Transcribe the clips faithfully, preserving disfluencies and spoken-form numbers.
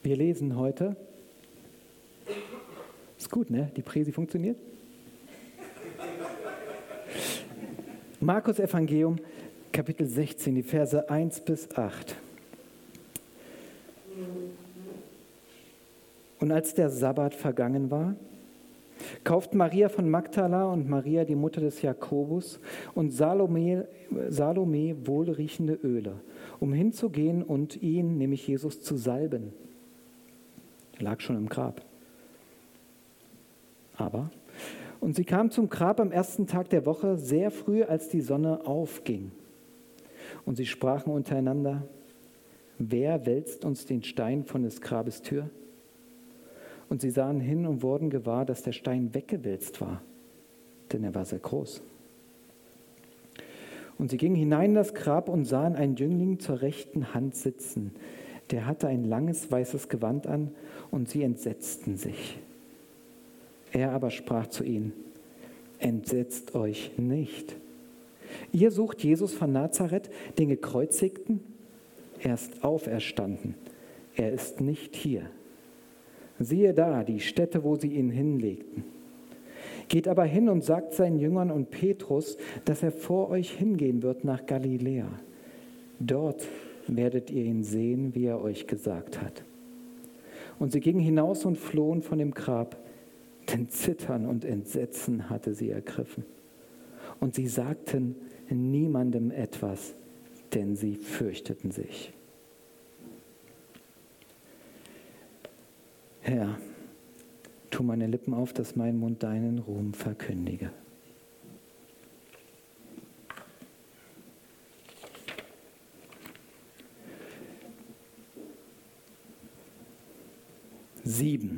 Wir lesen heute, ist gut, ne? Die Präsi funktioniert. Markus Evangelium, Kapitel sechzehn, die Verse eins bis acht. Und als der Sabbat vergangen war, kauften Maria von Magdala und Maria, die Mutter des Jakobus, und Salome, Salome wohlriechende Öle, um hinzugehen und ihn, nämlich Jesus, zu salben. Er lag schon im Grab. Aber, und sie kam zum Grab am ersten Tag der Woche, sehr früh, als die Sonne aufging. Und sie sprachen untereinander: Wer wälzt uns den Stein von des Grabes Tür? Und sie sahen hin und wurden gewahr, dass der Stein weggewälzt war, denn er war sehr groß. Und sie gingen hinein in das Grab und sahen einen Jüngling zur rechten Hand sitzen. Der hatte ein langes weißes Gewand an, und sie entsetzten sich. Er aber sprach zu ihnen: Entsetzt euch nicht. Ihr sucht Jesus von Nazareth, den Gekreuzigten. Er ist auferstanden. Er ist nicht hier. Siehe da, die Stätte, wo sie ihn hinlegten. Geht aber hin und sagt seinen Jüngern und Petrus, dass er vor euch hingehen wird nach Galiläa. Dort werdet ihr ihn sehen, wie er euch gesagt hat. Und sie gingen hinaus und flohen von dem Grab, denn Zittern und Entsetzen hatte sie ergriffen. Und sie sagten niemandem etwas, denn sie fürchteten sich. Herr, tu meine Lippen auf, dass mein Mund deinen Ruhm verkündige. Sieben.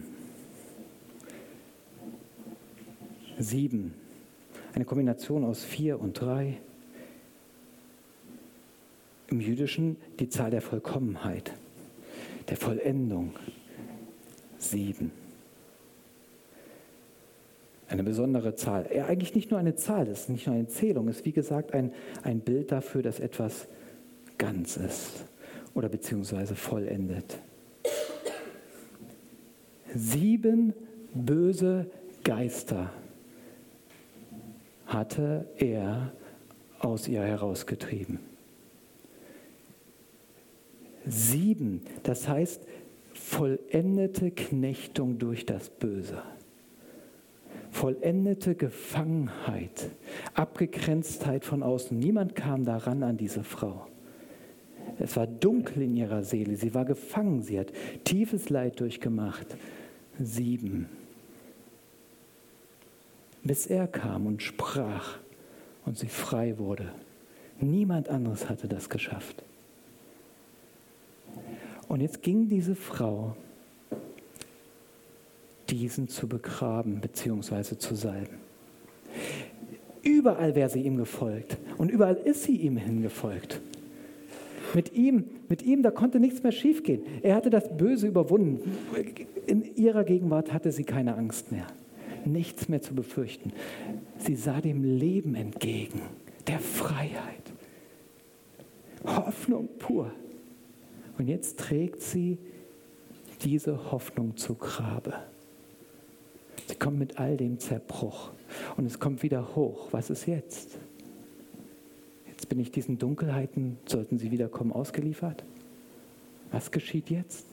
Sieben. Eine Kombination aus vier und drei. Im Jüdischen die Zahl der Vollkommenheit, der Vollendung. Sieben. Eine besondere Zahl. Ja, eigentlich nicht nur eine Zahl, das ist nicht nur eine Zählung, es ist wie gesagt ein, ein Bild dafür, dass etwas ganz ist oder beziehungsweise vollendet. Sieben böse Geister hatte er aus ihr herausgetrieben. Sieben, das heißt vollendete Knechtung durch das Böse. Vollendete Gefangenheit, Abgegrenztheit von außen. Niemand kam daran an diese Frau. Es war dunkel in ihrer Seele, sie war gefangen, sie hat tiefes Leid durchgemacht. Sieben. Bis er kam und sprach und sie frei wurde. Niemand anderes hatte das geschafft. Und jetzt ging diese Frau, diesen zu begraben bzw. zu salben. Überall wäre sie ihm gefolgt und überall ist sie ihm hingefolgt. Mit ihm, mit ihm, da konnte nichts mehr schiefgehen. Er hatte das Böse überwunden. In ihrer Gegenwart hatte sie keine Angst mehr. Nichts mehr zu befürchten. Sie sah dem Leben entgegen, der Freiheit. Hoffnung pur. Und jetzt trägt sie diese Hoffnung zu Grabe. Sie kommt mit all dem Zerbruch und es kommt wieder hoch. Was ist jetzt? Jetzt bin ich diesen Dunkelheiten, sollten sie wiederkommen, ausgeliefert. Was geschieht jetzt?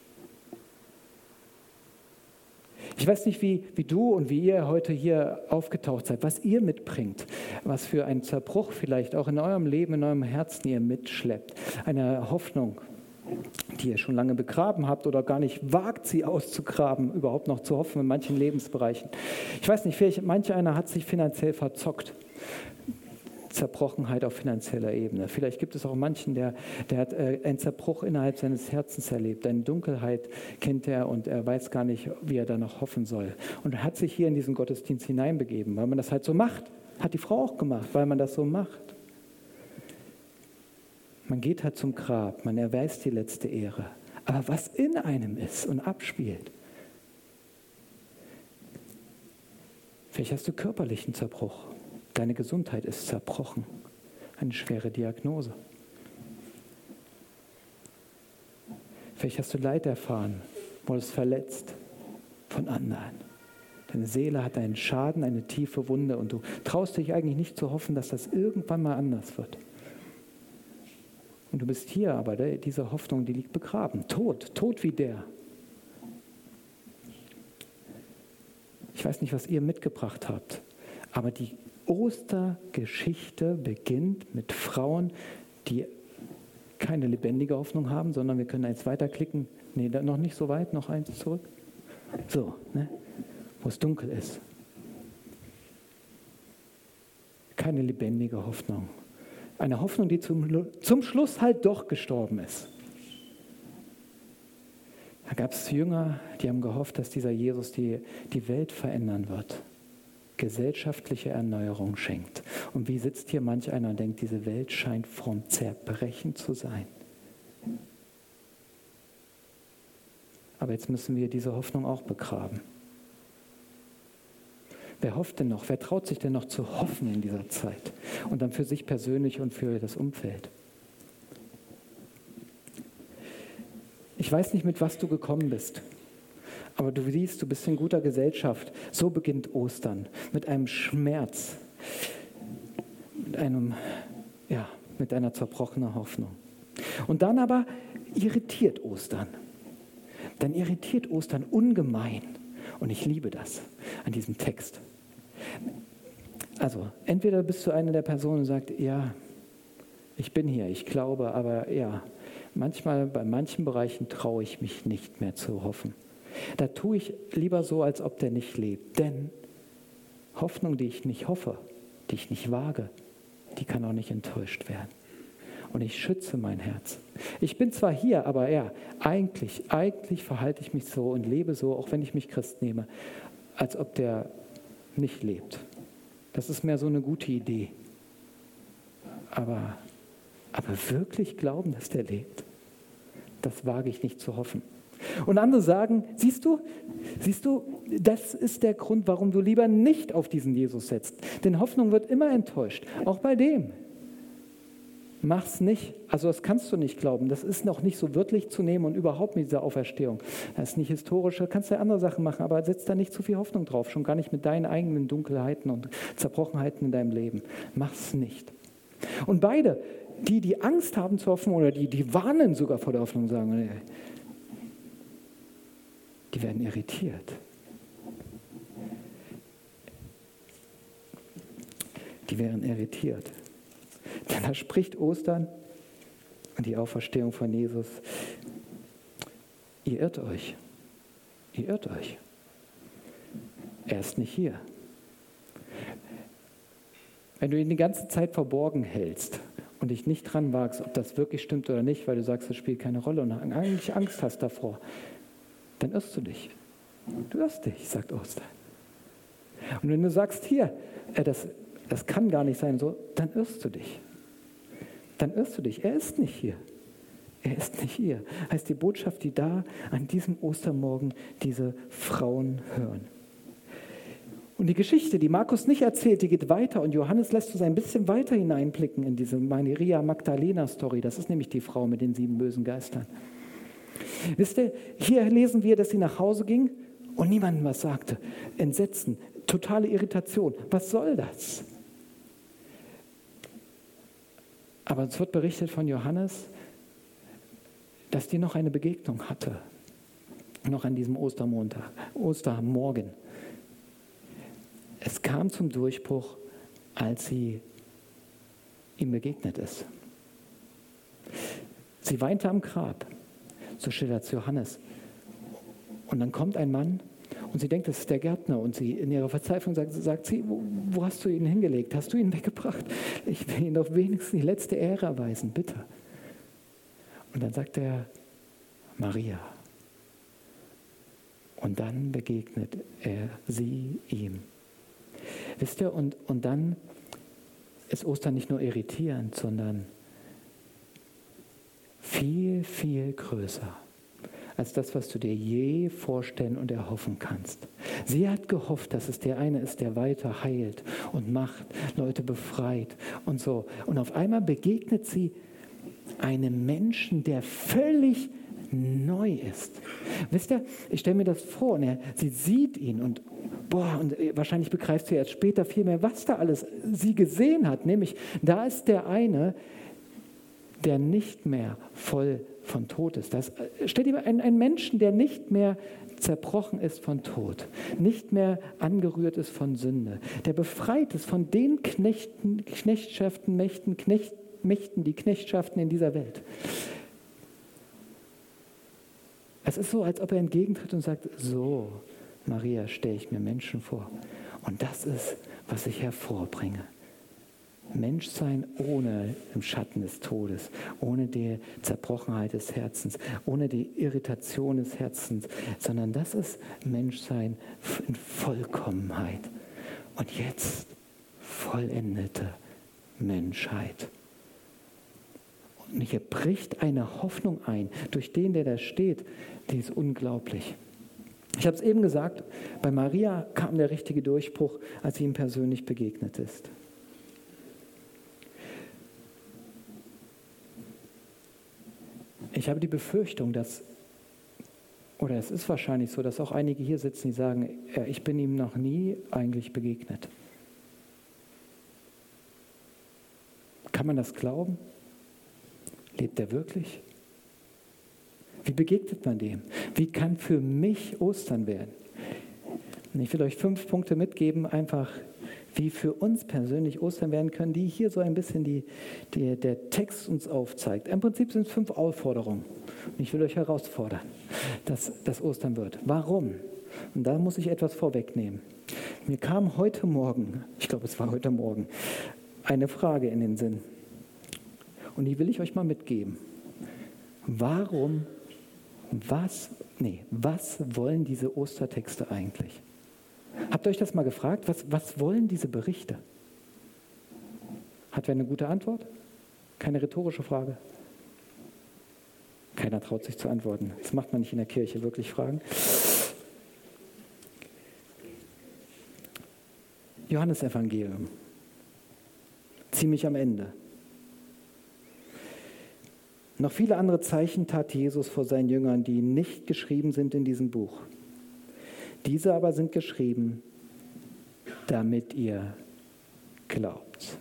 Ich weiß nicht, wie, wie du und wie ihr heute hier aufgetaucht seid, was ihr mitbringt, was für einen Zerbruch vielleicht auch in eurem Leben, in eurem Herzen ihr mitschleppt. Eine Hoffnung, die ihr schon lange begraben habt oder gar nicht wagt, sie auszugraben, überhaupt noch zu hoffen in manchen Lebensbereichen. Ich weiß nicht, vielleicht manch einer hat sich finanziell verzockt. Zerbrochenheit auf finanzieller Ebene. Vielleicht gibt es auch manchen, der, der hat äh, einen Zerbruch innerhalb seines Herzens erlebt. Eine Dunkelheit kennt er und er weiß gar nicht, wie er da noch hoffen soll. Und er hat sich hier in diesen Gottesdienst hineinbegeben, weil man das halt so macht. Hat die Frau auch gemacht, weil man das so macht. Man geht halt zum Grab, man erweist die letzte Ehre. Aber was in einem ist und abspielt, vielleicht hast du körperlichen Zerbruch. Deine Gesundheit ist zerbrochen. Eine schwere Diagnose. Vielleicht hast du Leid erfahren, wurdest verletzt von anderen. Deine Seele hat einen Schaden, eine tiefe Wunde und du traust dich eigentlich nicht zu hoffen, dass das irgendwann mal anders wird. Und du bist hier, aber diese Hoffnung, die liegt begraben. Tot, tot wie der. Ich weiß nicht, was ihr mitgebracht habt, aber die Ostergeschichte beginnt mit Frauen, die keine lebendige Hoffnung haben, sondern wir können eins weiterklicken. Nee, noch nicht so weit, noch eins zurück. So, ne? Wo es dunkel ist. Keine lebendige Hoffnung. Eine Hoffnung, die zum, zum Schluss halt doch gestorben ist. Da gab es Jünger, die haben gehofft, dass dieser Jesus die, die Welt verändern wird. Gesellschaftliche Erneuerung schenkt. Und wie sitzt hier manch einer und denkt, diese Welt scheint vom Zerbrechen zu sein. Aber jetzt müssen wir diese Hoffnung auch begraben. Wer hofft denn noch? Wer traut sich denn noch zu hoffen in dieser Zeit? Und dann für sich persönlich und für das Umfeld. Ich weiß nicht, mit was du gekommen bist. Aber du siehst, du bist in guter Gesellschaft. So beginnt Ostern. Mit einem Schmerz. Mit einem, ja, mit einer zerbrochenen Hoffnung. Und dann aber irritiert Ostern. Dann irritiert Ostern ungemein. Und ich liebe das an diesem Text. Also, entweder bist du eine der Personen, die sagt, ja, ich bin hier, ich glaube, aber ja, manchmal, bei manchen Bereichen traue ich mich nicht mehr zu hoffen. Da tue ich lieber so, als ob der nicht lebt. Denn Hoffnung, die ich nicht hoffe, die ich nicht wage, die kann auch nicht enttäuscht werden. Und ich schütze mein Herz. Ich bin zwar hier, aber ja, eigentlich, eigentlich verhalte ich mich so und lebe so, auch wenn ich mich Christ nehme, als ob der nicht lebt. Das ist mehr so eine gute Idee. Aber, aber wirklich glauben, dass der lebt, das wage ich nicht zu hoffen. Und andere sagen, siehst du, siehst du, das ist der Grund, warum du lieber nicht auf diesen Jesus setzt. Denn Hoffnung wird immer enttäuscht, auch bei dem. Mach's nicht. Also das kannst du nicht glauben. Das ist noch nicht so wörtlich zu nehmen und überhaupt mit dieser Auferstehung. Das ist nicht historisch, da kannst du ja andere Sachen machen, aber setz da nicht zu viel Hoffnung drauf, schon gar nicht mit deinen eigenen Dunkelheiten und Zerbrochenheiten in deinem Leben. Mach's nicht. Und beide, die, die Angst haben zu hoffen oder die, die warnen sogar vor der Hoffnung, sagen, die werden irritiert. Die werden irritiert. Denn da spricht Ostern und die Auferstehung von Jesus. Ihr irrt euch. Ihr irrt euch. Er ist nicht hier. Wenn du ihn die ganze Zeit verborgen hältst und dich nicht dran wagst, ob das wirklich stimmt oder nicht, weil du sagst, das spielt keine Rolle und eigentlich Angst hast davor, dann irrst du dich. Du irrst dich, sagt Ostern. Und wenn du sagst, hier, das, das kann gar nicht sein, so, dann irrst du dich. Dann irrst du dich. Er ist nicht hier. Er ist nicht hier. Heißt die Botschaft, die da an diesem Ostermorgen diese Frauen hören. Und die Geschichte, die Markus nicht erzählt, die geht weiter und Johannes lässt uns ein bisschen weiter hineinblicken in diese Maria Magdalena-Story. Das ist nämlich die Frau mit den sieben bösen Geistern. Wisst ihr, hier lesen wir, dass sie nach Hause ging und niemandem was sagte. Entsetzen, totale Irritation. Was soll das? Aber es wird berichtet von Johannes, dass die noch eine Begegnung hatte. Noch an diesem Ostermontag, Ostermorgen. Es kam zum Durchbruch, als sie ihm begegnet ist. Sie weinte am Grab. So schildert es Johannes. Und dann kommt ein Mann und sie denkt, das ist der Gärtner. Und sie in ihrer Verzweiflung sagt, sagt sie, wo, wo hast du ihn hingelegt? Hast du ihn weggebracht? Ich will ihm doch wenigstens die letzte Ehre erweisen, bitte. Und dann sagt er, Maria. Und dann begegnet er sie ihm. Wisst ihr, und, und dann ist Ostern nicht nur irritierend, sondern viel, viel größer als das, was du dir je vorstellen und erhoffen kannst. Sie hat gehofft, dass es der eine ist, der weiter heilt und macht, Leute befreit und so. Und auf einmal begegnet sie einem Menschen, der völlig neu ist. Wisst ihr, ich stelle mir das vor, und er, sie sieht ihn und boah, und wahrscheinlich begreift sie erst später viel mehr, was da alles sie gesehen hat. Nämlich, da ist der eine, der nicht mehr voll von Tod ist. Das, stell dir mal einen, einen Menschen, der nicht mehr zerbrochen ist von Tod, nicht mehr angerührt ist von Sünde, der befreit ist von den Knechten, Knechtschaften, Mächten, Knecht, Mächten, die Knechtschaften in dieser Welt. Es ist so, als ob er entgegentritt und sagt, so, Maria, stelle ich mir Menschen vor. Und das ist, was ich hervorbringe. Menschsein ohne im Schatten des Todes, ohne die Zerbrochenheit des Herzens, ohne die Irritation des Herzens, sondern das ist Menschsein in Vollkommenheit. Und jetzt vollendete Menschheit. Und hier bricht eine Hoffnung ein, durch den, der da steht, die ist unglaublich. Ich habe es eben gesagt, bei Maria kam der richtige Durchbruch, als sie ihm persönlich begegnet ist. Ich habe die Befürchtung, dass, oder es ist wahrscheinlich so, dass auch einige hier sitzen, die sagen, ja, ich bin ihm noch nie eigentlich begegnet. Kann man das glauben? Lebt er wirklich? Wie begegnet man dem? Wie kann für mich Ostern werden? Und ich will euch fünf Punkte mitgeben, einfach wie für uns persönlich Ostern werden können, die hier so ein bisschen die, die, der Text uns aufzeigt. Im Prinzip sind es fünf Aufforderungen. Und ich will euch herausfordern, dass das Ostern wird. Warum? Und da muss ich etwas vorwegnehmen. Mir kam heute Morgen, ich glaube es war heute Morgen, eine Frage in den Sinn. Und die will ich euch mal mitgeben. Warum, was, nee, was wollen diese Ostertexte eigentlich? Habt ihr euch das mal gefragt? Was, was wollen diese Berichte? Hat wer eine gute Antwort? Keine rhetorische Frage? Keiner traut sich zu antworten. Das macht man nicht in der Kirche, wirklich Fragen. Johannesevangelium. Ziemlich am Ende. Noch viele andere Zeichen tat Jesus vor seinen Jüngern, die nicht geschrieben sind in diesem Buch. Diese aber sind geschrieben, damit ihr glaubt.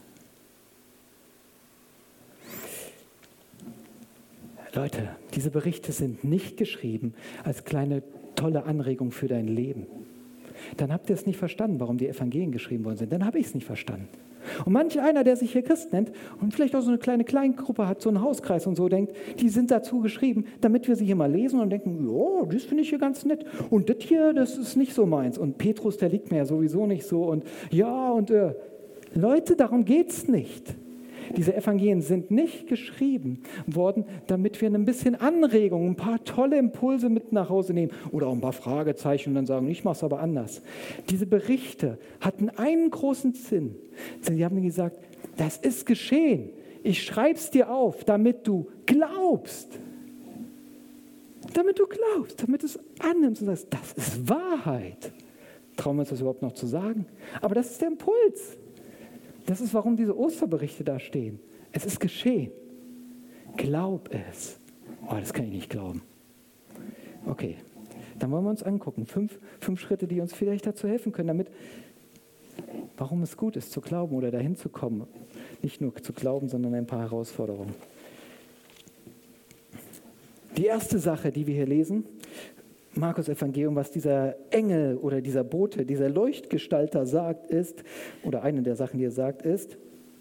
Leute, diese Berichte sind nicht geschrieben als kleine tolle Anregung für dein Leben. Dann habt ihr es nicht verstanden, warum die Evangelien geschrieben worden sind. Dann habe ich es nicht verstanden. Und manch einer, der sich hier Christ nennt und vielleicht auch so eine kleine Kleingruppe hat, so einen Hauskreis und so, denkt, die sind dazu geschrieben, damit wir sie hier mal lesen und denken, ja, das finde ich hier ganz nett. Und das hier, das ist nicht so meins. Und Petrus, der liegt mir ja sowieso nicht so. Und ja, und äh, Leute, darum geht es nicht. Diese Evangelien sind nicht geschrieben worden, damit wir ein bisschen Anregung, ein paar tolle Impulse mit nach Hause nehmen oder auch ein paar Fragezeichen und dann sagen, ich mache es aber anders. Diese Berichte hatten einen großen Sinn. Sie haben gesagt, das ist geschehen. Ich schreibe es dir auf, damit du glaubst. Damit du glaubst, damit du es annimmst und sagst, das ist Wahrheit. Trauen wir uns das überhaupt noch zu sagen? Aber das ist der Impuls. Das ist, warum diese Osterberichte da stehen. Es ist geschehen. Glaub es. Oh, das kann ich nicht glauben. Okay, dann wollen wir uns angucken. Fünf, fünf Schritte, die uns vielleicht dazu helfen können, damit, warum es gut ist, zu glauben oder dahin zu kommen. Nicht nur zu glauben, sondern ein paar Herausforderungen. Die erste Sache, die wir hier lesen, Markus Evangelium, was dieser Engel oder dieser Bote, dieser Leuchtgestalter sagt, ist, oder eine der Sachen, die er sagt, ist,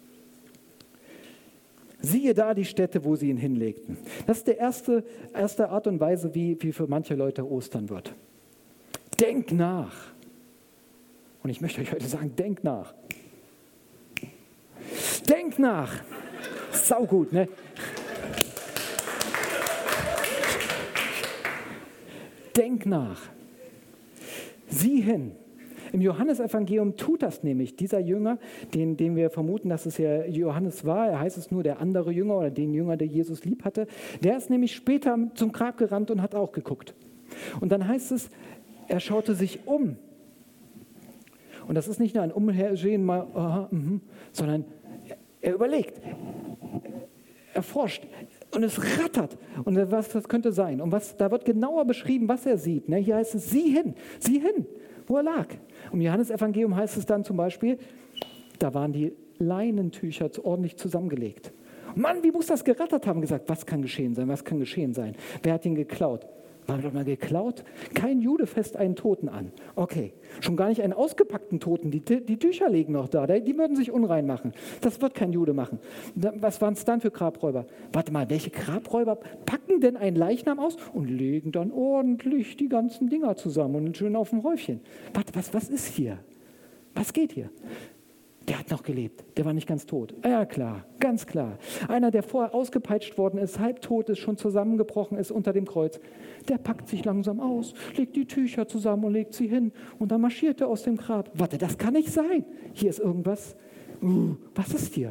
siehe da die Stätte, wo sie ihn hinlegten. Das ist die erste, erste Art und Weise, wie, wie für manche Leute Ostern wird. Denk nach. Und ich möchte euch heute sagen, denk nach. Denk nach. Saugut, ne? Denk nach. Sieh hin. Im Johannesevangelium tut das nämlich. Dieser Jünger, den, den wir vermuten, dass es ja Johannes war, er heißt es nur der andere Jünger oder den Jünger, der Jesus lieb hatte, der ist nämlich später zum Grab gerannt und hat auch geguckt. Und dann heißt es, er schaute sich um. Und das ist nicht nur ein Umhersehen, mal, aha, mh, sondern er überlegt, er forscht, Und es rattert. Und was das könnte sein? Und was, da wird genauer beschrieben, was er sieht. Ne? Hier heißt es, sieh hin, sieh hin, wo er lag. Im Johannesevangelium heißt es dann zum Beispiel, da waren die Leinentücher ordentlich zusammengelegt. Mann, wie muss das gerattert haben? Gesagt, was kann geschehen sein, was kann geschehen sein? Wer hat ihn geklaut? War doch mal geklaut? Kein Jude fasst einen Toten an. Okay, schon gar nicht einen ausgepackten Toten. Die, die Tücher liegen noch da, die würden sich unrein machen. Das wird kein Jude machen. Was waren es dann für Grabräuber? Warte mal, welche Grabräuber packen denn einen Leichnam aus und legen dann ordentlich die ganzen Dinger zusammen und schön auf dem Häufchen? Warte, was, was ist hier? Was geht hier? Der hat noch gelebt, der war nicht ganz tot. Ja klar, ganz klar. Einer, der vorher ausgepeitscht worden ist, halbtot ist, schon zusammengebrochen ist unter dem Kreuz, der packt sich langsam aus, legt die Tücher zusammen und legt sie hin und dann marschiert er aus dem Grab. Warte, das kann nicht sein. Hier ist irgendwas. Uh, was ist hier?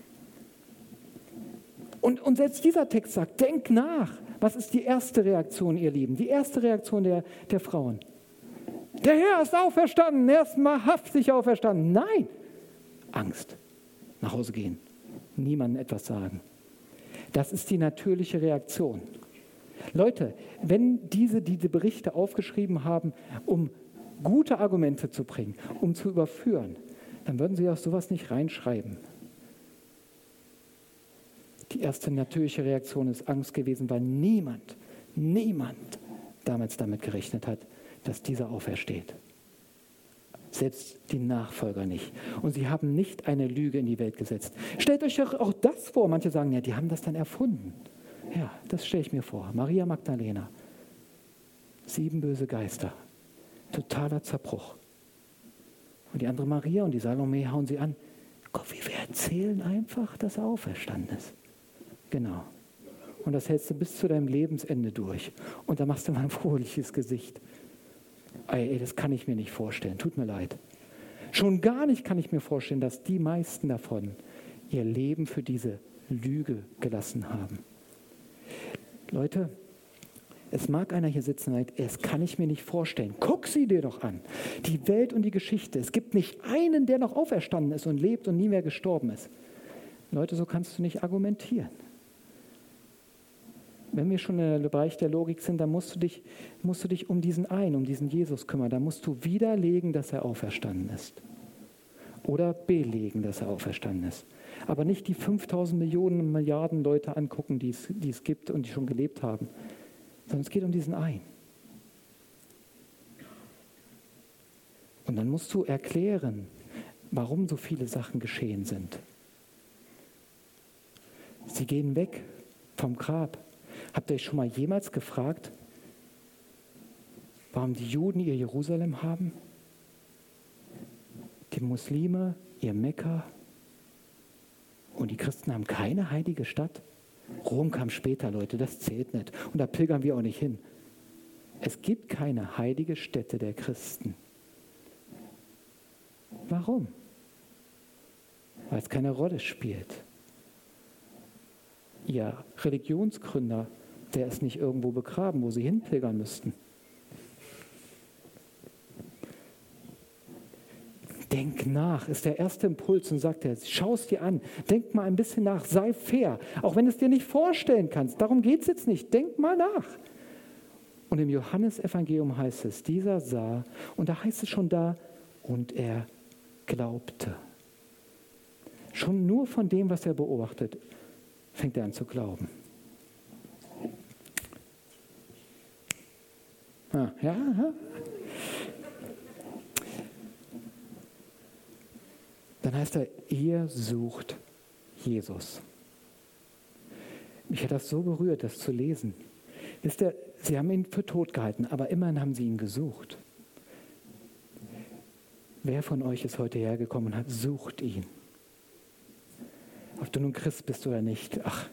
Und, und selbst dieser Text sagt, denk nach. Was ist die erste Reaktion, ihr Lieben? Die erste Reaktion der, der Frauen. Der Herr ist auferstanden, er ist wahrhaftig auferstanden. Nein. Angst. Nach Hause gehen. Niemandem etwas sagen. Das ist die natürliche Reaktion. Leute, wenn diese diese Berichte aufgeschrieben haben, um gute Argumente zu bringen, um zu überführen, dann würden sie auch sowas nicht reinschreiben. Die erste natürliche Reaktion ist Angst gewesen, weil niemand, niemand damals damit gerechnet hat, dass dieser aufersteht. Selbst die Nachfolger nicht. Und sie haben nicht eine Lüge in die Welt gesetzt. Stellt euch auch das vor. Manche sagen, ja, die haben das dann erfunden. Ja, das stelle ich mir vor. Maria Magdalena. Sieben böse Geister. Totaler Zerbruch. Und die andere Maria und die Salome hauen sie an. Gott, wie wir erzählen einfach, dass er auferstanden ist. Genau. Und das hältst du bis zu deinem Lebensende durch. Und da machst du mal ein fröhliches Gesicht. Ey, das kann ich mir nicht vorstellen. Tut mir leid. Schon gar nicht kann ich mir vorstellen, dass die meisten davon ihr Leben für diese Lüge gelassen haben. Leute, es mag einer hier sitzen und sagt, das kann ich mir nicht vorstellen. Guck sie dir doch an. Die Welt und die Geschichte. Es gibt nicht einen, der noch auferstanden ist und lebt und nie mehr gestorben ist. Leute, so kannst du nicht argumentieren. Wenn wir schon im Bereich der Logik sind, dann musst du dich, musst du dich um diesen einen, um diesen Jesus kümmern. Da musst du widerlegen, dass er auferstanden ist. Oder belegen, dass er auferstanden ist. Aber nicht die fünftausend Millionen Milliarden Leute angucken, die es, die es gibt und die schon gelebt haben. Sondern es geht um diesen einen. Und dann musst du erklären, warum so viele Sachen geschehen sind. Sie gehen weg vom Grab. Habt ihr euch schon mal jemals gefragt, warum die Juden ihr Jerusalem haben? Die Muslime ihr Mekka? Und die Christen haben keine heilige Stadt? Rom kam später, Leute, das zählt nicht. Und da pilgern wir auch nicht hin. Es gibt keine heilige Stätte der Christen. Warum? Weil es keine Rolle spielt. Ihr Religionsgründer, der ist nicht irgendwo begraben, wo sie hinpilgern müssten. Denk nach, ist der erste Impuls und sagt er, schau es dir an, denk mal ein bisschen nach, sei fair, auch wenn du es dir nicht vorstellen kannst, darum geht es jetzt nicht, denk mal nach. Und im Johannesevangelium heißt es, dieser sah, und da heißt es schon da, und er glaubte. Schon nur von dem, was er beobachtet, fängt er an zu glauben. Ah, ja, ja. Dann heißt er, ihr sucht Jesus. Mich hat das so berührt, das zu lesen. Wisst ihr, sie haben ihn für tot gehalten, aber immerhin haben sie ihn gesucht. Wer von euch ist heute hergekommen und hat, sucht ihn? Ob du nun Christ bist oder nicht, ach.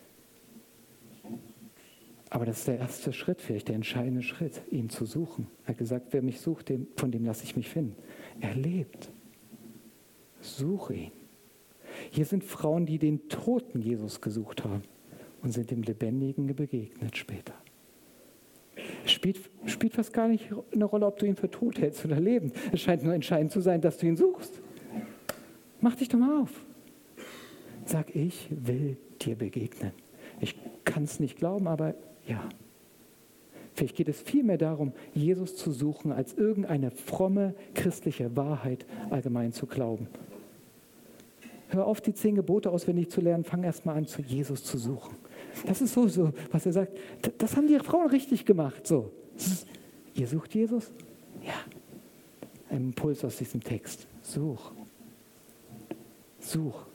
Aber das ist der erste Schritt, vielleicht der entscheidende Schritt, ihn zu suchen. Er hat gesagt, wer mich sucht, dem, von dem lasse ich mich finden. Er lebt. Suche ihn. Hier sind Frauen, die den toten Jesus gesucht haben und sind dem Lebendigen begegnet später. Es spielt, spielt fast gar nicht eine Rolle, ob du ihn für tot hältst oder lebend. Es scheint nur entscheidend zu sein, dass du ihn suchst. Mach dich doch mal auf. Sag, ich will dir begegnen. Ich kann es nicht glauben, aber ja. Vielleicht geht es vielmehr darum, Jesus zu suchen, als irgendeine fromme christliche Wahrheit allgemein zu glauben. Hör auf, die zehn Gebote auswendig zu lernen, fang erst mal an, zu Jesus zu suchen. Das ist so, so, was er sagt. Das haben die Frauen richtig gemacht. So. Ihr sucht Jesus? Ja. Ein Impuls aus diesem Text. Such. Such.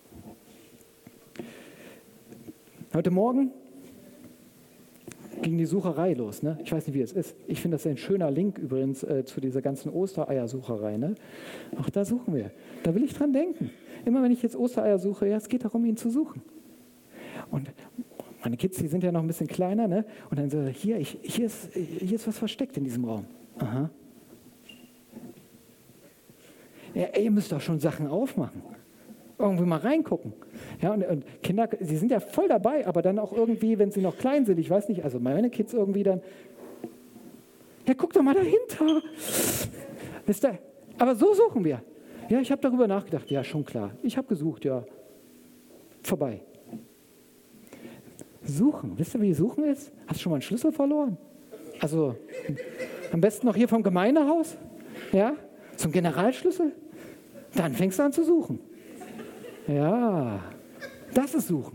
Heute Morgen ging die Sucherei los. Ne? Ich weiß nicht, wie es ist. Ich finde das ein schöner Link übrigens äh, zu dieser ganzen Ostereiersucherei. Ne? Auch da suchen wir. Da will ich dran denken. Immer wenn ich jetzt Ostereier suche, ja, es geht darum, ihn zu suchen. Und meine Kids, die sind ja noch ein bisschen kleiner. Ne? Und dann so, hier, ich, hier, ist, hier ist was versteckt in diesem Raum. Aha. Ja, ihr müsst doch schon Sachen aufmachen. Irgendwie mal reingucken. Ja, und, und Kinder, sie sind ja voll dabei, aber dann auch irgendwie, wenn sie noch klein sind, ich weiß nicht, also meine Kids irgendwie dann, ja, guck doch mal dahinter. Wisst ihr, aber so suchen wir. Ja, ich habe darüber nachgedacht, ja, schon klar. Ich habe gesucht, ja, vorbei. Suchen, wisst ihr, wie suchen ist? Hast du schon mal einen Schlüssel verloren? Also, am besten noch hier vom Gemeindehaus, ja, zum Generalschlüssel. Dann fängst du an zu suchen. Ja, das ist Suchen.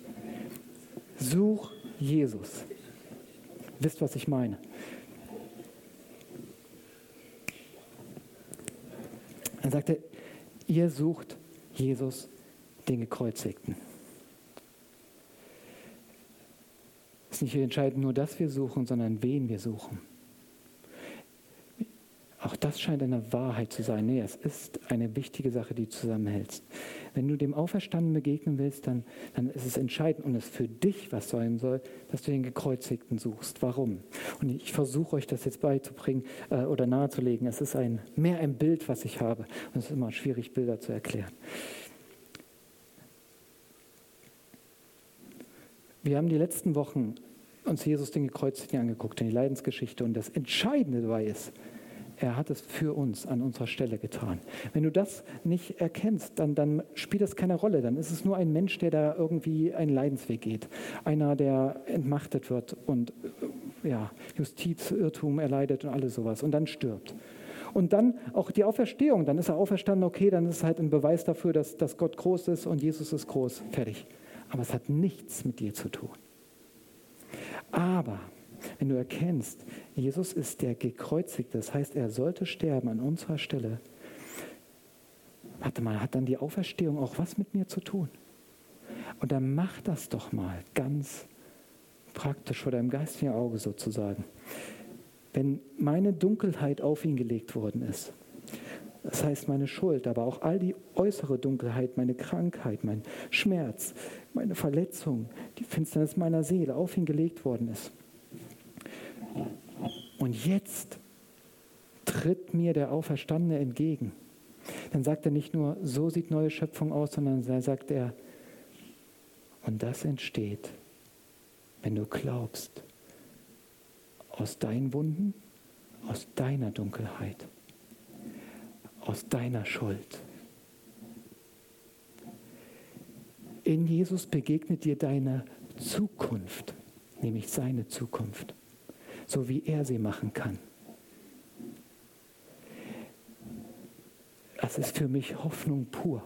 Such Jesus. Wisst, was ich meine? Dann sagt er, ihr sucht Jesus, den Gekreuzigten. Es ist nicht entscheidend nur, dass wir suchen, sondern wen wir suchen. Auch das scheint eine Wahrheit zu sein. Nee, es ist eine wichtige Sache, die zusammenhält. Wenn du dem Auferstandenen begegnen willst, dann, dann ist es entscheidend und es für dich was sein soll, dass du den Gekreuzigten suchst. Warum? Und ich versuche euch das jetzt beizubringen äh, oder nahezulegen. Es ist ein, mehr ein Bild, was ich habe. Und es ist immer schwierig, Bilder zu erklären. Wir haben die letzten Wochen uns Jesus den Gekreuzigten angeguckt, in die Leidensgeschichte. Und das Entscheidende dabei ist, er hat es für uns an unserer Stelle getan. Wenn du das nicht erkennst, dann, dann spielt das keine Rolle. Dann ist es nur ein Mensch, der da irgendwie einen Leidensweg geht. Einer, der entmachtet wird und ja, Justizirrtum erleidet und alles sowas und dann stirbt. Und dann auch die Auferstehung. Dann ist er auferstanden, okay, dann ist es halt ein Beweis dafür, dass, dass Gott groß ist und Jesus ist groß. Fertig. Aber es hat nichts mit dir zu tun. Aber wenn du erkennst, Jesus ist der Gekreuzigte, das heißt, er sollte sterben an unserer Stelle. Warte mal, hat dann die Auferstehung auch was mit mir zu tun? Und dann mach das doch mal ganz praktisch vor deinem geistigen Auge sozusagen. Wenn meine Dunkelheit auf ihn gelegt worden ist, das heißt meine Schuld, aber auch all die äußere Dunkelheit, meine Krankheit, mein Schmerz, meine Verletzung, die Finsternis meiner Seele auf ihn gelegt worden ist. Und jetzt tritt mir der Auferstandene entgegen. Dann sagt er nicht nur, so sieht neue Schöpfung aus, sondern dann sagt er, und das entsteht, wenn du glaubst, aus deinen Wunden, aus deiner Dunkelheit, aus deiner Schuld. In Jesus begegnet dir deine Zukunft, nämlich seine Zukunft, so wie er sie machen kann. Das ist für mich Hoffnung pur.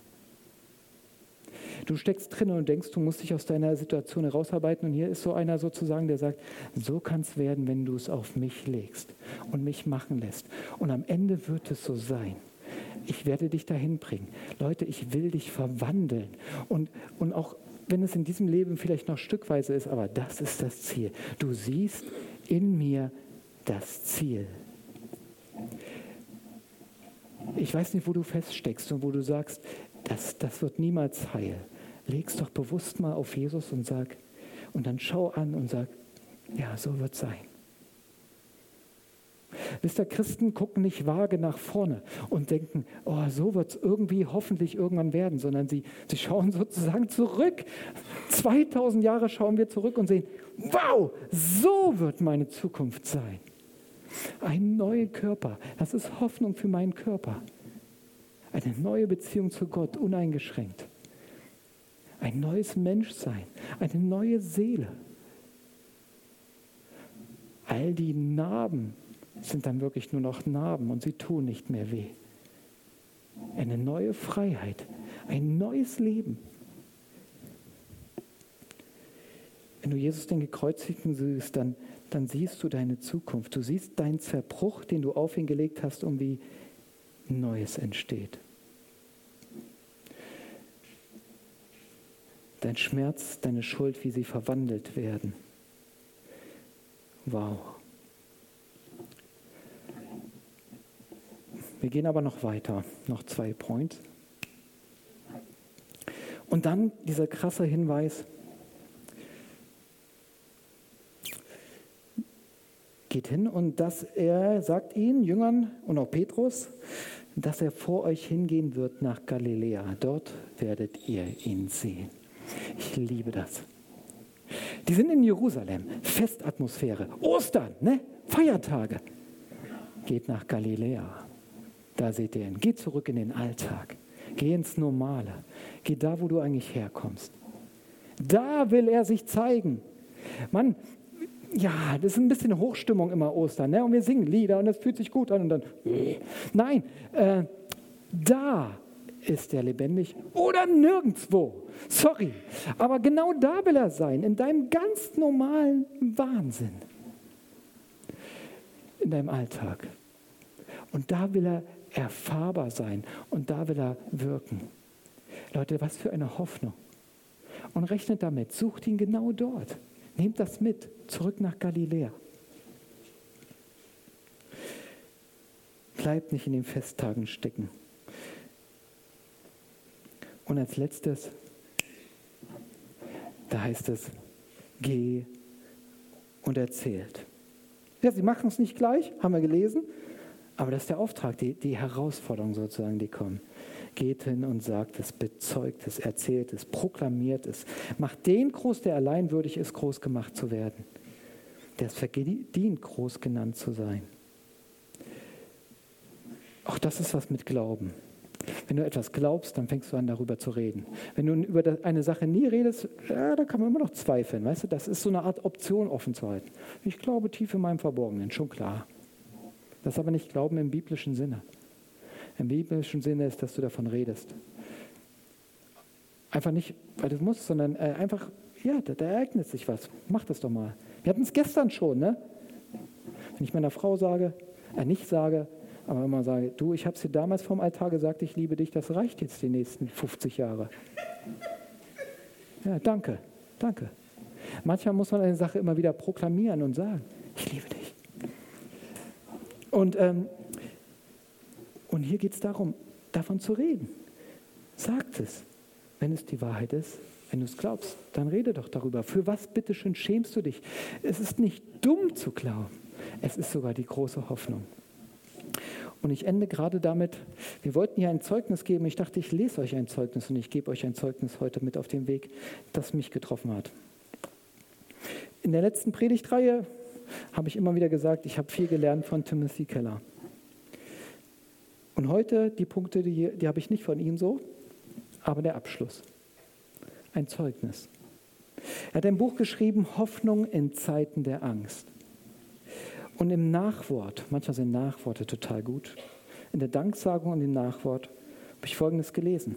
Du steckst drin und denkst, du musst dich aus deiner Situation herausarbeiten und hier ist so einer sozusagen, der sagt, so kann es werden, wenn du es auf mich legst und mich machen lässt. Und am Ende wird es so sein. Ich werde dich dahin bringen. Leute, ich will dich verwandeln. Und, und auch wenn es in diesem Leben vielleicht noch stückweise ist, aber das ist das Ziel. Du siehst in mir das Ziel. Ich weiß nicht, wo du feststeckst und wo du sagst, das, das wird niemals heil. Leg's doch bewusst mal auf Jesus und sag, und dann schau an und sag, ja, so wird es sein. Wisst ihr, Christen gucken nicht vage nach vorne und denken, oh, so wird es irgendwie hoffentlich irgendwann werden, sondern sie, sie schauen sozusagen zurück. zweitausend Jahre schauen wir zurück und sehen, wow, so wird meine Zukunft sein. Ein neuer Körper, das ist Hoffnung für meinen Körper. Eine neue Beziehung zu Gott, uneingeschränkt. ein neues Menschsein, eine neue Seele. All die Narben sind dann wirklich nur noch Narben und sie tun nicht mehr weh. Eine neue Freiheit, ein neues Leben. Wenn du Jesus den Gekreuzigten siehst, dann, dann siehst du deine Zukunft. Du siehst deinen Zerbruch, den du auf ihn gelegt hast, um wie Neues entsteht. Dein Schmerz, deine Schuld, wie sie verwandelt werden. Wow. Wir gehen aber noch weiter, noch zwei Points. Und dann dieser krasse Hinweis, geht hin und dass er, sagt ihnen, Jüngern und auch Petrus, dass er vor euch hingehen wird nach Galiläa. Dort werdet ihr ihn sehen. Ich liebe das. Die sind in Jerusalem, Festatmosphäre, Ostern, ne? Feiertage. Geht nach Galiläa. Da seht ihr ihn. Geh zurück in den Alltag. Geh ins Normale. Geh da, wo du eigentlich herkommst. Da will er sich zeigen. Mann, ja, das ist ein bisschen Hochstimmung immer Ostern. Ne? Und wir singen Lieder und das fühlt sich gut an. Und dann, äh. Nein, äh, da ist er lebendig oder nirgendwo. Sorry, aber genau da will er sein, in deinem ganz normalen Wahnsinn. In deinem Alltag. Und da will er erfahrbar sein und da will er wirken. Leute, was für eine Hoffnung. Und rechnet damit, sucht ihn genau dort. Nehmt das mit, zurück nach Galiläa. Bleibt nicht in den Festtagen stecken. Und als letztes, da heißt es, geh und erzählt. Ja, sie machen es nicht gleich, haben wir gelesen, aber das ist der Auftrag, die, die Herausforderung sozusagen, die kommen. Geht hin und sagt es, bezeugt es, erzählt es, proklamiert es. Macht den groß, der allein würdig ist, groß gemacht zu werden. Der es verdient, groß genannt zu sein. Auch das ist was mit Glauben. Wenn du etwas glaubst, dann fängst du an, darüber zu reden. Wenn du über eine Sache nie redest, ja, da kann man immer noch zweifeln. Weißt du, das ist so eine Art Option offen zu halten. Ich glaube tief in meinem Verborgenen, schon klar. Das ist aber nicht Glauben im biblischen Sinne. Im biblischen Sinne ist, dass du davon redest. Einfach nicht, weil du musst, sondern äh, einfach, ja, da, da ereignet sich was. Mach das doch mal. Wir hatten es gestern schon, ne? Wenn ich meiner Frau sage, äh, nicht sage, aber immer sage, du, ich habe es dir damals vom Altar gesagt, ich liebe dich, das reicht jetzt die nächsten fünfzig Jahre. Ja, danke, danke. Manchmal muss man eine Sache immer wieder proklamieren und sagen, ich liebe dich. Und, ähm, und hier geht es darum, davon zu reden. Sagt es, wenn es die Wahrheit ist. Wenn du es glaubst, dann rede doch darüber. Für was, bitteschön, schämst du dich? Es ist nicht dumm zu glauben. Es ist sogar die große Hoffnung. Und ich ende gerade damit, wir wollten hier ein Zeugnis geben. Ich dachte, ich lese euch ein Zeugnis und ich gebe euch ein Zeugnis heute mit auf den Weg, das mich getroffen hat. In der letzten Predigtreihe habe ich immer wieder gesagt, ich habe viel gelernt von Timothy Keller. Und heute, die Punkte, die, die habe ich nicht von ihm so, aber der Abschluss. Ein Zeugnis. Er hat ein Buch geschrieben, Hoffnung in Zeiten der Angst. Und im Nachwort, manchmal sind Nachworte total gut, in der Danksagung und im Nachwort habe ich Folgendes gelesen.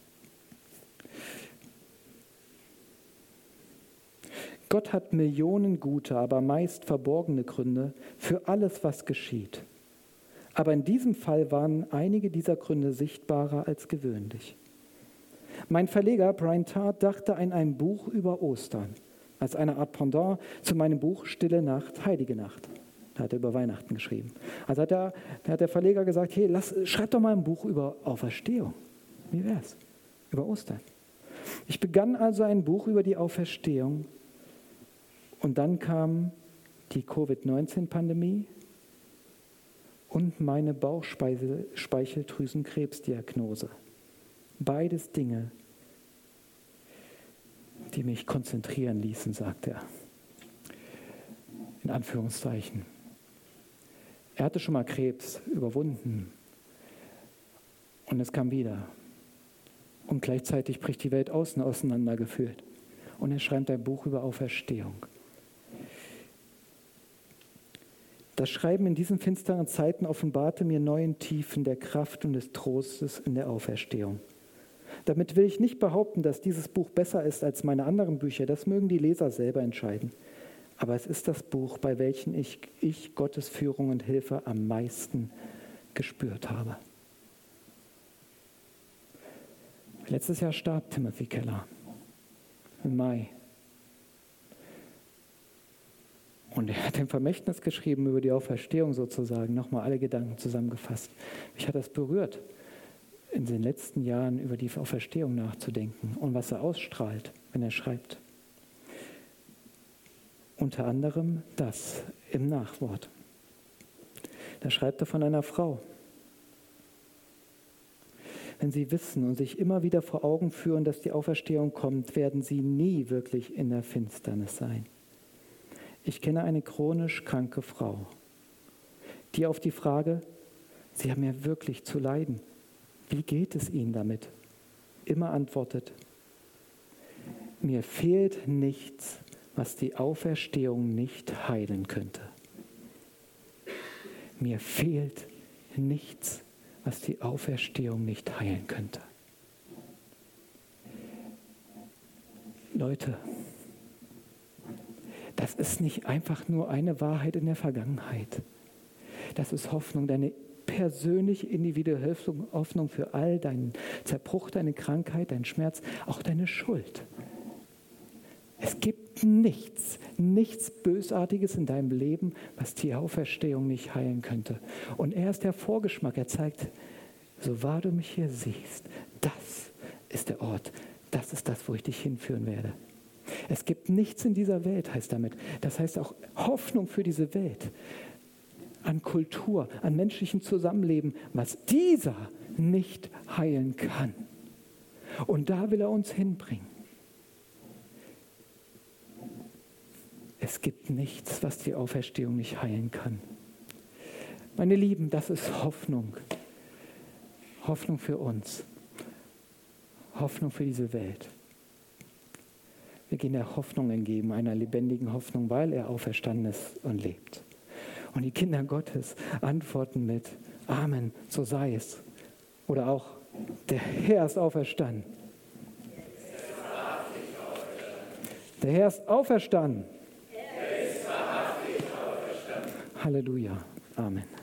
Gott hat Millionen gute, aber meist verborgene Gründe für alles, was geschieht. Aber in diesem Fall waren einige dieser Gründe sichtbarer als gewöhnlich. Mein Verleger Brian Tartt dachte an ein Buch über Ostern, als eine Art Pendant zu meinem Buch Stille Nacht, Heilige Nacht. Da hat er über Weihnachten geschrieben. Also hat, er, da hat der Verleger gesagt, hey, lass, schreib doch mal ein Buch über Auferstehung. Wie wär's? Über Ostern. Ich begann also ein Buch über die Auferstehung und dann kam die Covid neunzehn Pandemie und meine Bauchspeicheldrüsenkrebsdiagnose. Beides Dinge, die mich konzentrieren ließen, sagt er. In Anführungszeichen. Er hatte schon mal Krebs überwunden. Und es kam wieder. Und gleichzeitig bricht die Welt außen auseinandergefühlt. Und er schreibt ein Buch über Auferstehung. Das Schreiben in diesen finsteren Zeiten offenbarte mir neuen Tiefen der Kraft und des Trostes in der Auferstehung. Damit will ich nicht behaupten, dass dieses Buch besser ist als meine anderen Bücher. Das mögen die Leser selber entscheiden. Aber es ist das Buch, bei welchem ich, ich Gottes Führung und Hilfe am meisten gespürt habe. Letztes Jahr starb Timothy Keller im Mai. Und er hat ein Vermächtnis geschrieben über die Auferstehung sozusagen, nochmal alle Gedanken zusammengefasst. Mich hat das berührt, in den letzten Jahren über die Auferstehung nachzudenken und was er ausstrahlt, wenn er schreibt. Unter anderem das im Nachwort. Da schreibt er von einer Frau. Wenn sie wissen und sich immer wieder vor Augen führen, dass die Auferstehung kommt, werden sie nie wirklich in der Finsternis sein. Ich kenne eine chronisch kranke Frau, die auf die Frage, Sie haben ja wirklich zu leiden, wie geht es Ihnen damit, immer antwortet, mir fehlt nichts, was die Auferstehung nicht heilen könnte. Mir fehlt nichts, was die Auferstehung nicht heilen könnte. Leute, das ist nicht einfach nur eine Wahrheit in der Vergangenheit. Das ist Hoffnung, deine persönliche, individuelle Hoffnung für all deinen Zerbruch, deine Krankheit, deinen Schmerz, auch deine Schuld. Es gibt nichts, nichts Bösartiges in deinem Leben, was die Auferstehung nicht heilen könnte. Und er ist der Vorgeschmack. Er zeigt, so wahr du mich hier siehst, das ist der Ort, das ist das, wo ich dich hinführen werde. Es gibt nichts in dieser Welt, heißt damit. Das heißt auch Hoffnung für diese Welt, an Kultur, an menschlichem Zusammenleben, was dieser nicht heilen kann. Und da will er uns hinbringen. Es gibt nichts, was die Auferstehung nicht heilen kann. Meine Lieben, das ist Hoffnung. Hoffnung für uns. Hoffnung für diese Welt. Wir gehen der Hoffnung entgegen, einer lebendigen Hoffnung, weil er auferstanden ist und lebt. Und die Kinder Gottes antworten mit Amen, so sei es. Oder auch, der Herr ist auferstanden. Der Herr ist auferstanden. Halleluja. Amen.